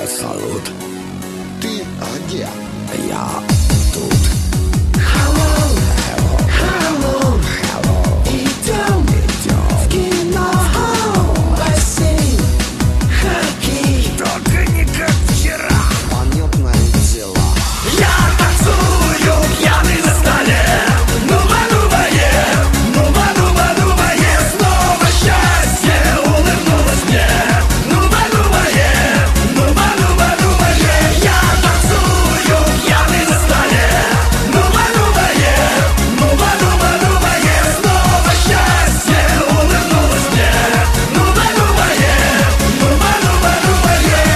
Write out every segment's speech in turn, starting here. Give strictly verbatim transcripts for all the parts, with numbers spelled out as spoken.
Салют. Ты где? Я тут. Hello, hello, hello, hello. Идем, идем в кино, в бассейн, хоккей. Только не как вчера. Понятное дело. Я танцую пьяный на столе. Нуба-нубае, нуба-нуба-нубае. Снова счастье улыбнулось мне. Нуба-нубае, нуба-нуба-нубае. Я танцую пьяный на столе. Нуба-нубае, нуба-нуба-нубае. Снова счастье улыбнулось мне. Нуба-нубае, нуба-нуба-нубае.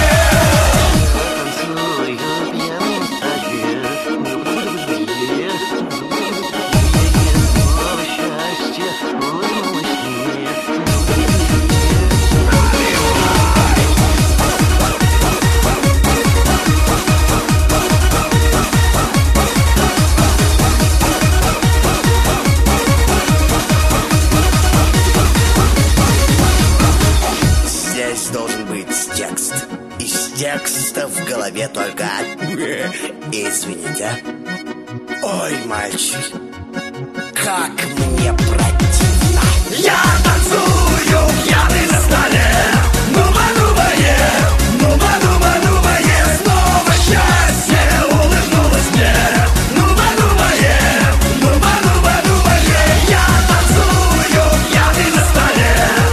Здесь должен быть текст. Из текста в голове только извините. Ой, мальчик, как мне противно. Я танцую пьяный на столе. Нуба-нубае, нуба-нуба-нубае. Снова счастье улыбнулось мне. Нуба-нубае, нуба-нуба-нубае. Я танцую пьяный на столе.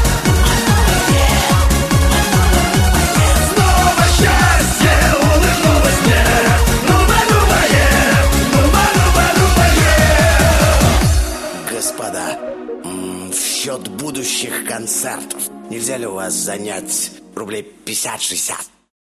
Снова счастье улыбнулось мне. Нуба-нубае, нуба-нуба-нубае. Господа, м, в счет будущих концертов нельзя ли у вас занять рублей пятьдесят-шестьдесят?